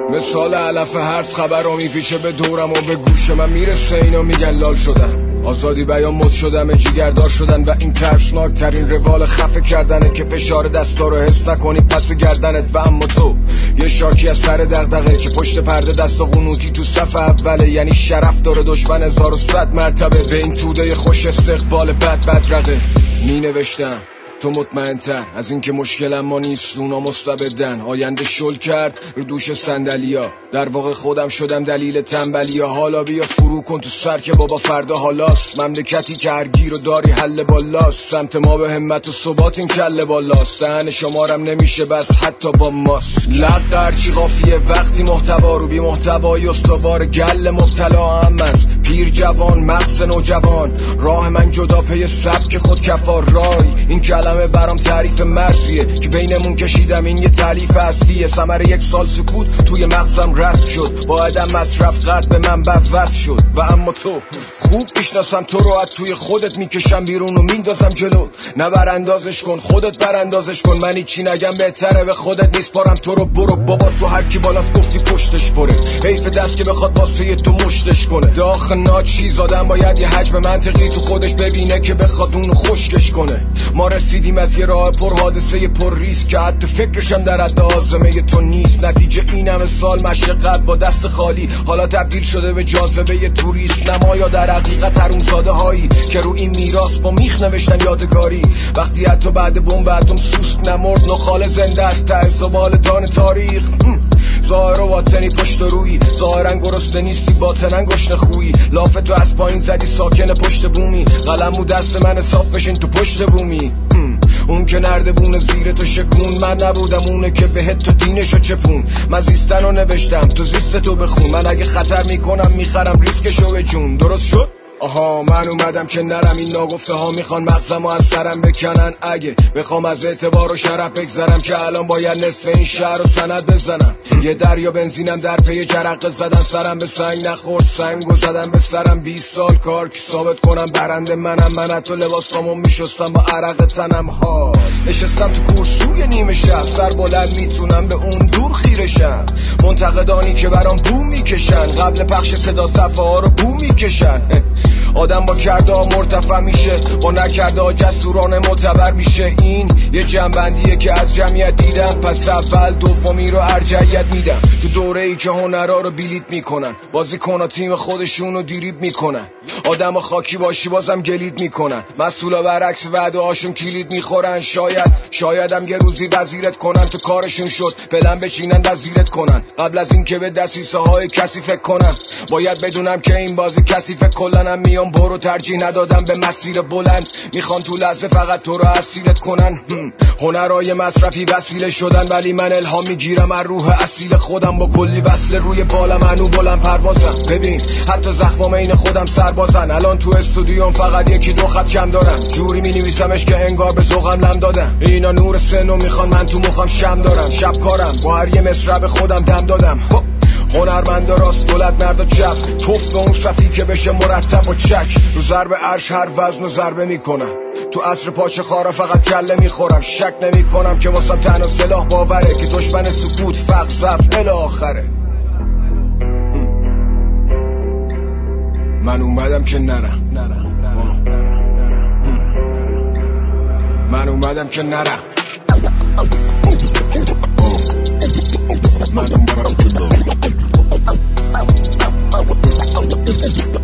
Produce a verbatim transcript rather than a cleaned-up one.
مثال علف هرز خبر رو میپیچه به دورم و به گوش من میرسه اینا میگن لال شدن. آزادی بیان مد شدم جیگردار شدن و این ترسناک ترین روال خفه کردنه که فشار دستا رو حس نکنی پس گردنت. و اما تو یه شاکی از سر دغدغه که پشت پرده دست و قنوتی تو صف اوله، یعنی شرف داره دشمن هزار و صد مرتبه به این توده خوش استقبال بد بدرقه. می نوشتم تو مطمئن تر از این که مشکلم ما نیست اونا مستبدن. آینده شل کرد رو دوش صندلیا، در واقع خودم شدم دلیل تنبلیا. حالا بیا فرو کن تو سر که بابا فردا حالاست. مملکتی که هر گیر و داری حل بالاست. سمت ما به همت و ثبات این کله بالاست. دهن شمارم نمیشه بس حتی با ماست. لق درچی قافیه وقتی محتوا رو بی محتوای استوار گل مبتلا هم از پیر جوان مغز نوجوان. راه من جدا پی سبک خود کفار رای. این کلمه برام تعریف مرزیه که بینمون کشیدم. این یه تالیف اصلیه. ثمره یک سال سکوت توی مغزم رست شد. با عدم مصرف قد به من بوست شد. و اما تو خوب میشناسم تو رو، از توی خودت میکشم بیرون و میندازم جلو. نه براندازش کن خودت براندازش کن. من هیچی نگم بهتره به خودت نیسپارم تو رو. برو بابا تو هر کی بالاست گفتی پشتش پره. حیف دست که بخواد واسه تو مشتش کنه. داخل ناچیز آدم باید یه حجم منطقی تو خودش ببینه که بخواد اونو خشکش کنه. ما رسیدیم از یه راه پر حادثه پر ریسک که حتی فکرشم در حد آزمه تو نیست. نتیجه این همه سال مشقت با دست خالی حالا تبدیل شده به جاذبه یه توریست نما. یا در حقیقت حرومزاده هایی که رو این میراث با میخ نوشتن یادگاری. وقتی حتی بعد بمب اتم سوسک نمرد نخال زنده است ته زبال دان تاریخ. ظاهر و باطنی پشت روی، ظاهرن گرسنه نیستی باطنن گشنه خویی. لاف تو از پایین زدی ساکن پشت بومی. قلمو دست من صاف بشین تو پشت بومی. اون که نردبون زیر تو شکون من نبودم. اونه که بهت تو دینشو چپون. من زیستن رو نوشتم تو زیست تو بخون. من اگه خطر میکنم میخرم ریسکشو به جون. درست شد؟ آها من اومدم که نرم. این ناگفته ها میخوان مغزمو از سرم بکنن. اگه بخوام از اعتبار و شرف بگذرم که الان باید نصف این شهر رو سند بزنم. یه دریا بنزینم در پی جرقه زدن. سرم به سنگ نخورد سنگو زدم به سرم. بیست سال کار که ثابت کنم برنده منم. من حتی لباسامو میشستم با عرق تنم. ها نشستم تو کورسوی نیمه شب سر بلند میتونم به اون دور خیرشم. منتقدانی که برام بو میکشن قبل پخش صدا صفحه ها رو بو میکشن. آدم با کرده ها مرتفع میشه با نکرده ها جسورانه معتبر میشه. این یه جنبندیه که از جمعیت دیدم. پس اول دومی رو ارجعیت میدم. تو دوره ای که هنرها رو بیلیت میکنن بازیکن ها تیم خودشون رو دیریب میکنن. آدم خاکی باشی بازم گلید میکنن. مسئولا برعکس وعده هاشون کلید میخورن. شاید شایدم یه روزی وزیرت کنن. تو کارشون شد پلن بچینن وزیرت کنن. قبل از این که به دسیسه های کسی فکر کنم باید بدونم که این بازی کسی فکر کلنم. میام برو ترجیح ندادم به مسیر بلند. میخوان تو لحظه فقط تو رو اسیرت کنن. هنرهای مصرفی وسیله شدن ولی من الهام میگیرم از روح اصیل خودم. با کلی وصل روی بالم هنو بلند پروازم. ببین حتی زخمام این خودم سربازن. الان تو استودیوم فقط یکی دو خط کم دارم. جوری می نویسمش که انگار به ذوقم لم دادم. اینا نور سنو میخوان من تو مخم شم دارم. شب کارم با هر یه مصرع خودم دم دادم. هنرمند راست دولت مرد و چپ توف به اون صفی که بشه مرتب و چک. رو ضرب عرش هر وزن و ضربه میکنم. تو عصر پاچه خارا فقط کله میخورم. شک نمی کنم که واسم تنها سلاح باوره که دشمن سکوت فقر ضعف الی آخره. من اومدم که نرم. من اومدم که نرم. من اومدم که نرم.